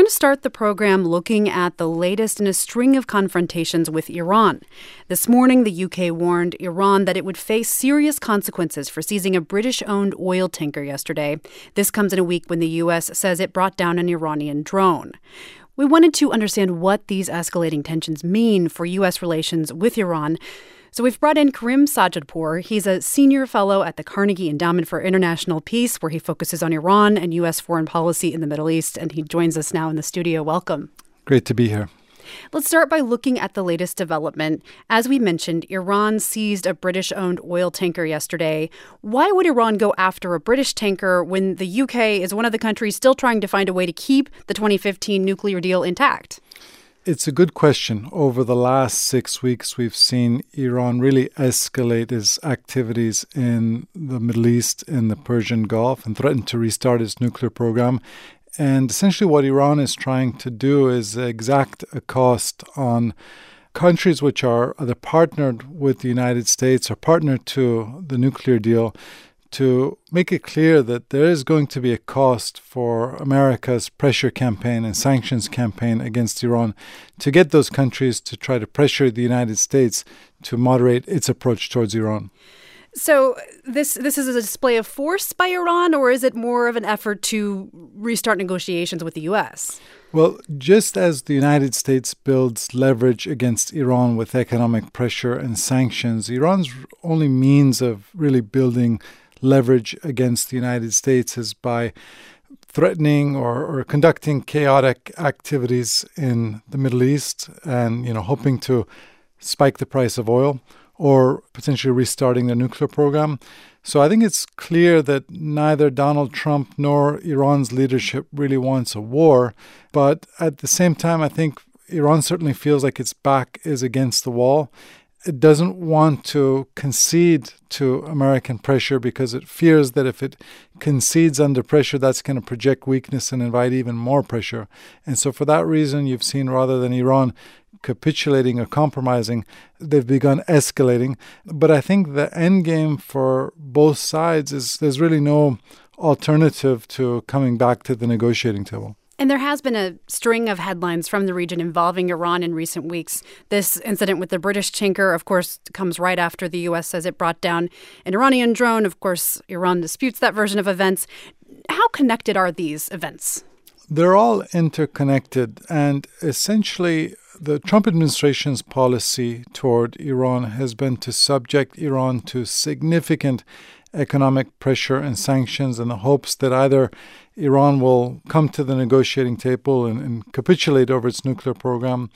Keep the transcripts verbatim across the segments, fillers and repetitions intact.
going to start the program looking at the latest in a string of confrontations with Iran. This morning, the U K warned Iran that it would face serious consequences for seizing a British-owned oil tanker yesterday. This comes in a week when the U S says it brought down an Iranian drone. We wanted to understand what these escalating tensions mean for U S relations with Iran. So we've brought in Karim Sajadpour. He's a senior fellow at the Carnegie Endowment for International Peace, where he focuses on Iran and U S foreign policy in the Middle East. And he joins us now in the studio. Welcome. Great to be here. Let's start by looking at the latest development. As we mentioned, Iran seized a British-owned oil tanker yesterday. Why would Iran go after a British tanker when the U K is one of the countries still trying to find a way to keep the twenty fifteen nuclear deal intact? It's a good question. Over the last six weeks, we've seen Iran really escalate its activities in the Middle East, in the Persian Gulf, and threaten to restart its nuclear program. And essentially what Iran is trying to do is exact a cost on countries which are either partnered with the United States or partnered to the nuclear deal, to make it clear that there is going to be a cost for America's pressure campaign and sanctions campaign against Iran to get those countries to try to pressure the United States to moderate its approach towards Iran. So this this is a display of force by Iran, or is it more of an effort to restart negotiations with the U S? Well, just as the United States builds leverage against Iran with economic pressure and sanctions, Iran's only means of really building leverage against the United States is by threatening or, or conducting chaotic activities in the Middle East and, you know, hoping to spike the price of oil or potentially restarting their nuclear program. So I think it's clear that neither Donald Trump nor Iran's leadership really wants a war. But at the same time, I think Iran certainly feels like its back is against the wall. It doesn't want to concede to American pressure because it fears that if it concedes under pressure, that's going to project weakness and invite even more pressure. And so for that reason, you've seen rather than Iran capitulating or compromising, they've begun escalating. But I think the end game for both sides is there's really no alternative to coming back to the negotiating table. And there has been a string of headlines from the region involving Iran in recent weeks. This incident with the British tanker, of course, comes right after the U S says it brought down an Iranian drone. Of course, Iran disputes that version of events. How connected are these events? They're all interconnected. And essentially, the Trump administration's policy toward Iran has been to subject Iran to significant economic pressure and sanctions in the hopes that either Iran will come to the negotiating table and, and capitulate over its nuclear program,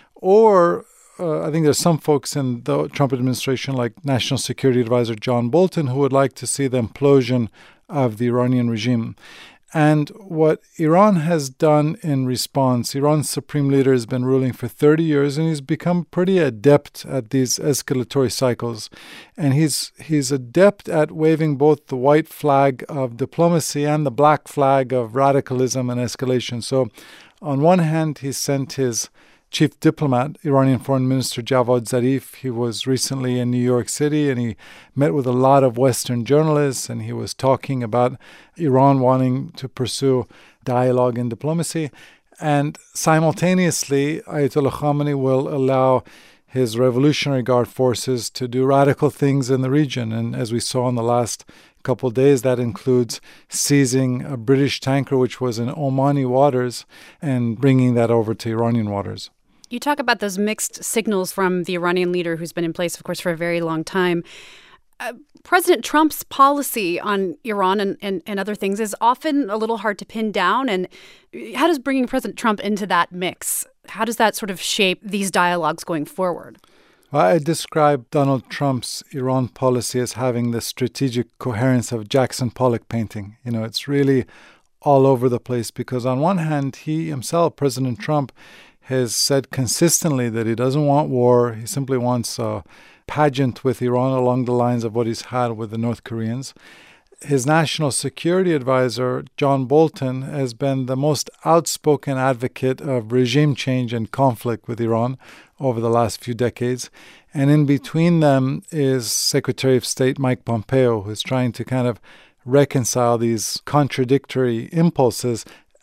or uh, I think there's some folks in the Trump administration, like National Security Advisor John Bolton, who would like to see the implosion of the Iranian regime. And what Iran has done in response, Iran's supreme leader has been ruling for thirty years, and he's become pretty adept at these escalatory cycles. And he's he's adept at waving both the white flag of diplomacy and the black flag of radicalism and escalation. So on one hand, he sent his chief diplomat, Iranian Foreign Minister Javad Zarif. He was recently in New York City, and he met with a lot of Western journalists, and he was talking about Iran wanting to pursue dialogue and diplomacy. And simultaneously, Ayatollah Khamenei will allow his Revolutionary Guard forces to do radical things in the region. And as we saw in the last couple of days, that includes seizing a British tanker which was in Omani waters and bringing that over to Iranian waters. You talk about those mixed signals from the Iranian leader who's been in place, of course, for a very long time. Uh, President Trump's policy on Iran and, and, and other things is often a little hard to pin down. And how does bringing President Trump into that mix, how does that sort of shape these dialogues going forward? Well, I describe Donald Trump's Iran policy as having the strategic coherence of Jackson Pollock painting. You know, it's really all over the place because on one hand, he himself, President Trump, has said consistently that he doesn't want war. He simply wants a pageant with Iran along the lines of what he's had with the North Koreans. His national security advisor, John Bolton, has been the most outspoken advocate of regime change and conflict with Iran over the last few decades. And in between them is Secretary of State Mike Pompeo, who's trying to kind of reconcile these contradictory impulses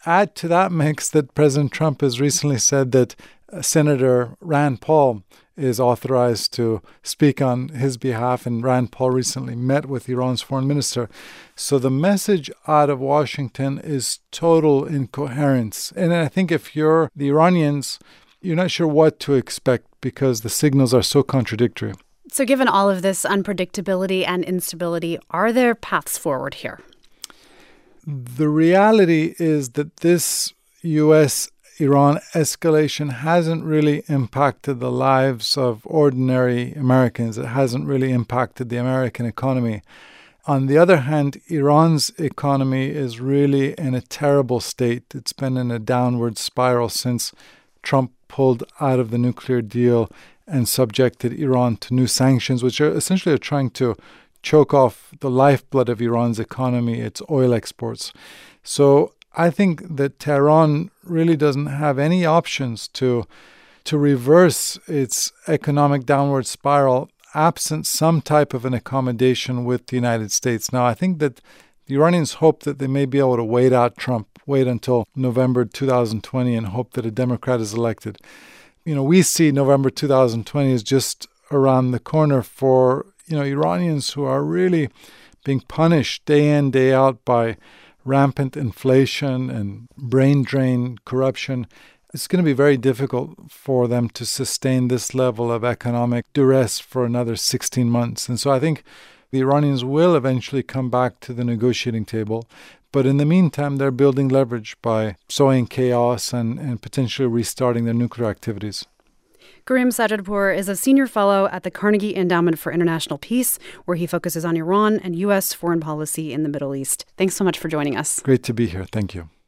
add to that mix that President Trump has recently said that uh, Senator Rand Paul is authorized to speak on his behalf, and Rand Paul recently met with Iran's foreign minister. So the message out of Washington is total incoherence. And I think if you're the Iranians, you're not sure what to expect because the signals are so contradictory. So given all of this unpredictability and instability, are there paths forward here? The reality is that this U S Iran escalation hasn't really impacted the lives of ordinary Americans. It hasn't really impacted the American economy. On the other hand, Iran's economy is really in a terrible state. It's been in a downward spiral since Trump pulled out of the nuclear deal and subjected Iran to new sanctions, which are essentially trying to choke off the lifeblood of Iran's economy, its oil exports. So I think that Tehran really doesn't have any options to to reverse its economic downward spiral absent some type of an accommodation with the United States. Now, I think that the Iranians hope that they may be able to wait out Trump, wait until November two thousand twenty and hope that a Democrat is elected. You know, we see November two thousand twenty as just around the corner for, you know, Iranians who are really being punished day in, day out by rampant inflation and brain drain corruption. It's going to be very difficult for them to sustain this level of economic duress for another sixteen months. And so I think the Iranians will eventually come back to the negotiating table. But in the meantime, they're building leverage by sowing chaos and, and potentially restarting their nuclear activities. Karim Sajadpour is a senior fellow at the Carnegie Endowment for International Peace, where he focuses on Iran and U S foreign policy in the Middle East. Thanks so much for joining us. Great to be here. Thank you.